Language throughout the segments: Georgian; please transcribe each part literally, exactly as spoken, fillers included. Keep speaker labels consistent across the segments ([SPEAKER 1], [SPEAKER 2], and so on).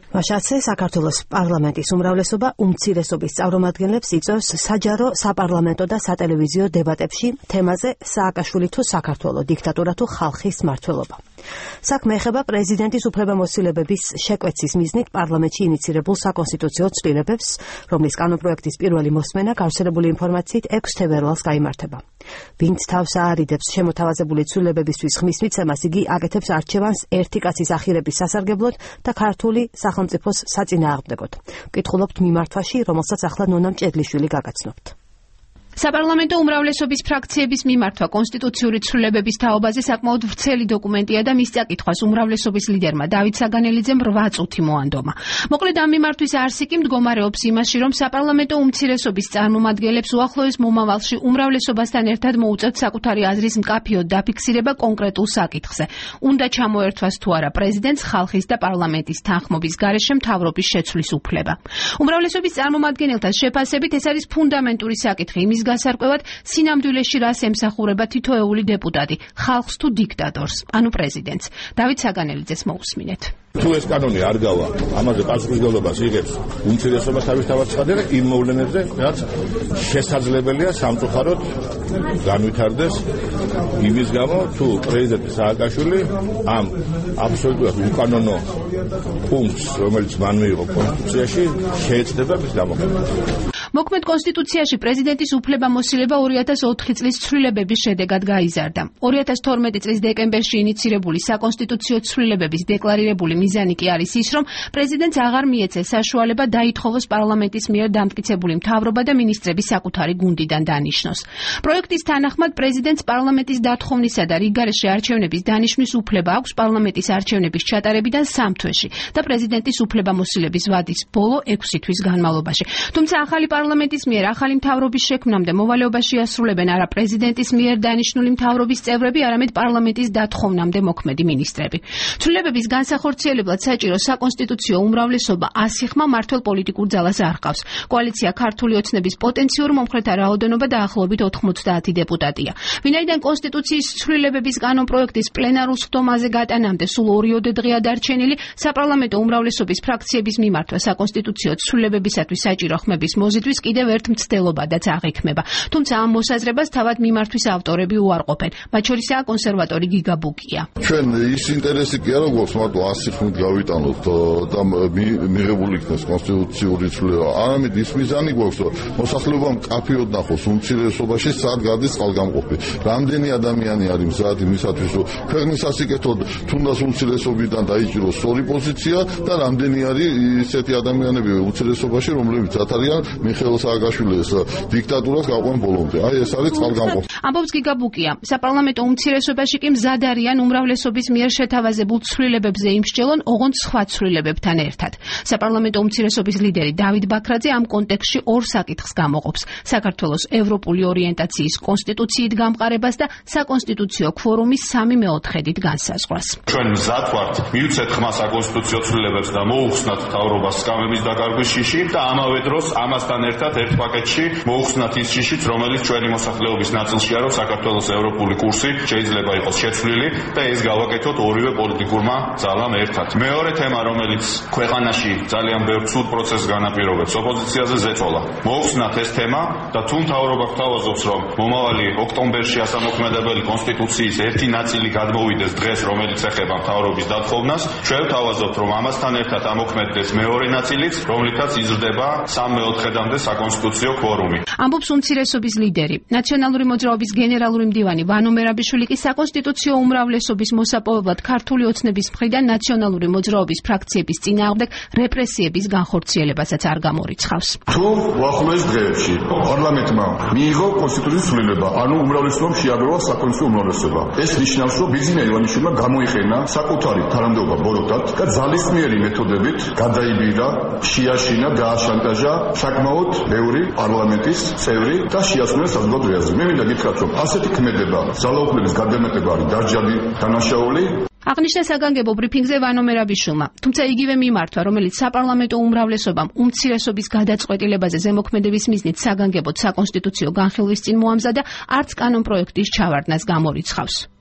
[SPEAKER 1] მაშაცე საქართველოს პარლამენტის უმრავლესობა უმცირესობის წარმომადგენლებს იწვევს საჯარო, საპარლამენტო და სატელევიზიო დებატებში თემაზე სააკაშვილი თუ საქართველო, დიქტატურა თუ ხალხის მმართველობა. საქმე ეხება პრეზიდენტის უფლებამოსილებების შეკვეცის მიზნით პარლამენტში ინიცირებულ საკონსტიტუციო ცვლილებებს, რომლის კანონპროექტის პირველი მოსმენა გავრცელებული ინფორმაციით ექვსი თებერვალს გაიმართება. ვინც თავს აარიდებს შემოთავაზებული ცვლილებებისთვის ხმის მიცემას, იგი აკეთებს არჩევანს ერთი კაცის ახირების სასარგებლოდ და ქართული სახელმწიფოს საწინააღმდეგოდ. ვკითხულობთ მიმართვაში, რომელსაც ახლა ნონა მჭედლიშვილი გაგაცნობთ.
[SPEAKER 2] საპარლამენტო უმრავლესობის ფრაქციების მიმართვა კონსტიტუციური ცვლილებების თაობაზე საკმაოდ ვრცელი დოკუმენტია და მის წაკითხვას უმრავლესობის ლიდერმა დავით საგანელიძემ რვა წუთი მოანდომა. მოკლედ ამ მიმართვის არსი კი მდგომარეობს იმაში, რომ საპარლამენტო უმცირესობის წარმომადგენლებს უახლოეს მომავალში უმრავლესობასთან ერთად მოუწევთ საკუთარი აზრის მკაფიოდ დაფიქსირება კონკრეტულ საკითხზე. უნდა ჩამოერთვას თუ არა პრეზიდენტს ხალხის და პარლამენტის თანხმობის გარეშე მთავრობის შეცვლის უფლება. უმრავლესობის წარმომადგენელთა შეფასებით ეს არის ფუნდამენტური საკითხი იმის გასარკვევად, სინამდვილეში რას ემსახურება თითოეული დეპუტატი, ხალხს თუ დიქტატორს, ანუ პრეზიდენტს. დავით საგანელიძეს მოусმინეთ.
[SPEAKER 3] თუ ეს კანონი არ გავა, ამაზე პასუხისმგებლობას იღებს უმცირესობა თავის თავად და იმ მოვლენებზე, რაც შესაძლებელია სამწუხაროდ განვითარდეს იმის გამო, თუ პრეზიდენტი სააკაშვილი ამ აბსოლუტურად უკანონო პუნქტს, რომელიც მან მიიღო კონსტიტუციაში, შეეცდება მის გამოყენებას.
[SPEAKER 2] მოქმედ კონსტიტუციაში პრეზიდენტის უფლებამოსილება ორი ათას ოთხი წლის ცვლილებების შედეგად გაიზარდა. ორი ათას თორმეტი წლის დეკემბერში ინიცირებული საკონსტიტუციო ცვლილებების დეკლარირებული მიზანი კი არის ის, რომ პრეზიდენტს აღარ მიეცეს საშუალება დაითხოვოს პარლამენტის მიერ დამტკიცებული მთავრობა და მინისტრები საკუთარი გუნდიდან დანიშნოს. პროექტის თანახმად პრეზიდენტს პარლამენტის დათხოვნისა და რიგგარეშე არჩევნების დანიშვნის უფლება აქვს პარლამენტის არჩევნების ჩატარებიდან სამ თვეში და პრეზიდენტის უფლებამოსილების ვადის ბოლო ექვსი თვის განმავლობაში. თუმცა ახალი პარლამენტის მიერ ახალი მთავრობის შექმნამდე მოვალეობაში ასრულებენ არა პრეზიდენტის მიერ დანიშნული მთავრობის წევრები, არამედ პარლამენტის დათხოვნამდე მოქმედი მინისტრები. ცვლილებების განსახორციელებლად საჭირო საკონსტიტუციო უმრავლესობა ასი ხმა მართლ პოლიტიკურ ძალას არ ჰყავს. კოალიცია ქართული ოცნების პოტენციურ მომხრეთა რაოდენობა დაახლოებით ოთხმოცდაათი დეპუტატია. ვინაიდან კონსტიტუციის ცვლილებების კანონპროექტის პლენარულ სხდომაზე გატანამდე სულ ორიოდე დღეა დარჩენილი, საპარლამენტო უმრავლესობის ფრაქციების მიმართვა საკონსტიტუციო ცვლილებებისათვის საჭირო ხმების მოზიდვის კიდევ ერთ მცდელობადაც აღიქმება. თუმცა ამ მოსაზრებას თავად მიმართვის ავტორები უარყოფენ. მათ შორისაა კონსერვატორი გიგა ბუკია.
[SPEAKER 4] ჩვენ ის ინტერესი კი არა გვაქვს მარტო ასი ხმით გავიტანოთ და მიღებული იქნეს კონსტიტუციური ცვლილება. არამედ ის მიზანი გვაქვს, რომ მოსახლეობა მკაფიოდ ნახოს უმცირესობაში სად გადის წყალგამყოფი. რამდენი ადამიანი არის მზად იმისათვის, რომ ქვეყნის სასიკეთოდ თუნდაც უმცირესობიდან დაიჭიროს სწორი პოზიცია და რამდენი არის ისეთი ადამიანები უმცირესობაში, რომლებიც ათარიან მიხეილ სააკაშვილის დიქტატურას გაყვენ ბოლომდე. აი ეს არის წყალგამყოფი.
[SPEAKER 2] ამბობს გიგა ბუკია. საპარლამენტო უმცირესობაში კი მზად არიან უმრავლესობის მიერ შეთავაზებულ ცვლილებებზე იმსჯელონ, ოღონდ სხვა ცვლილებებთან ერთად. საპარლამენტო უმცირესობის ლიდერი დავით ბაქრაძე ამ კონტექსტში ორ საკითხს გამოყოფს: საქართველოს ევროპული ორიენტაციის კონსტიტუციით გამყარებას და საკონსტიტუციო ქვორუმის სამი მეოთხედით განსაზღვრას.
[SPEAKER 5] ჩვენ მზად ვართ მივცეთ ხმა საკონსტიტუციო ცვლილებებს და მოუხსნათ მთავრობას სკამების დაკარგვის შიში და ამავე დროს ამასთან ერთად ერთ პაკეტში მოუხსნათ ის შიშიც, რომელიც ჩვენი მოსახლეობის ნაწილშია, რომ საქართველოს ევროპული კურსი შეიძლება იყოს შეცვლილი და ეს გავაკეთოთ ორივე პოლიტიკურმა ძალამ ერთად. მეორე თემა, რომელიც ქვეყანაში ძალიან ბევრ ცუდ პროცესს განაპირობებს, ოპოზიციაზე ზეწოლა. მოუხსნათ ეს თემა და თუ მთავრობა გვთავაზობს, რომ მომავალი ოქტომბერში ასამოქმედებელი კონსტიტუციის ერთი ნაწილი გადმოვიდეს დღეს, რომელიც ეხება მთავრობის დათხოვნას, ჩვენ ვთავაზობთ, რომ ამასთან ერთად ამოქმედდეს მეორე ნაწილიც, რომლითაც იზრდება სამ მეოთხედამდე საკონსტიტუციო ქვორუმი.
[SPEAKER 2] ამბობს უმცირესობის ლიდერი. ნაციონალური მოძრაობის გენერალური მდივანი ვანო მერაბიშვილი კი საკონსტიტუციო უმრავლესობის მოსაპოვებლად ქართული ოცნების მხრიდან ნაციონალური მოძრაობის ფრაქციების წინააღმდეგ რეპრესიების განხორციელებასაც არ გამორიცხავს.
[SPEAKER 6] თუ უახლოეს დღეებში პარლამენტმა მიიღო კონსტიტუციის ცვლილება, ანუ უმრავლესობამ შეაგროვა საკონსტიტუციო უმრავლესობა. ეს ნიშნავს, რომ ბიზნეს ივანიშვილმა გამოიყენა საკუთარი თანამდებობა ბოროტად და ძალისმიერი მეთოდებით გადაიბირა, შეაშინა, გააშანტაჟა საკმაოდ ბევრი პარლამენტის წევრი და შეასრულა საზოგადო რეაზმი. მე მინდა გითხრათ, რომ ასეთი ქმედება ძალაუფლების გადამეტება არის დარჯადი დანაშაული.
[SPEAKER 2] აღნიშნა საგანგებო ბრიფინგზე ვანო მერაბიშვილმა. თუმცა იგივე მიმართვა, რომელიც საპარლამენტო უმრავლესობამ უმცირესობის გადაწყვეტილებაზე ზემოქმედების მიზნით საგანგებოდ საკონსტიტუციო განხილვის წინ მოამზადა, არც კანონპროექტის ჩავარდნას გამორიცხავს.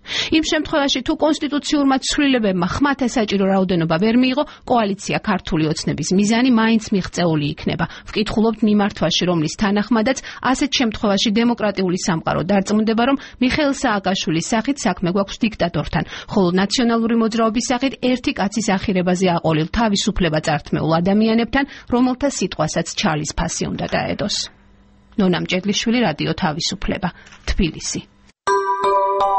[SPEAKER 2] იმ შემთხვევაში თუ კონსტიტუციურმა ცვლილებებმა ხმათა საჭირო რაოდენობა ვერ მიიღო, კოალიცია ქართული ოცნების მიზანი მაინც მიღწეული იქნება. ვკითხულობთ მიმართვაში, რომლის თანახმადაც ასეთ შემთხვევაში დემოკრატიული სამყარო დარწმუნდება, რომ მიხეილ სააკაშვილის სახით საქმე გვაქვს დიქტატორთან, ხოლო ნაციონალური მოძრაობის სახით ერთი კაცის ახირებაზე აყოლილ თავისუფლება წართმეულ ადამიანებთან, რომელთა სიტყვასაც ჩალის ფასი უნდა დაედოს. ნონა მჭედლიშვილი, რადიო თავისუფლება, თბილისი.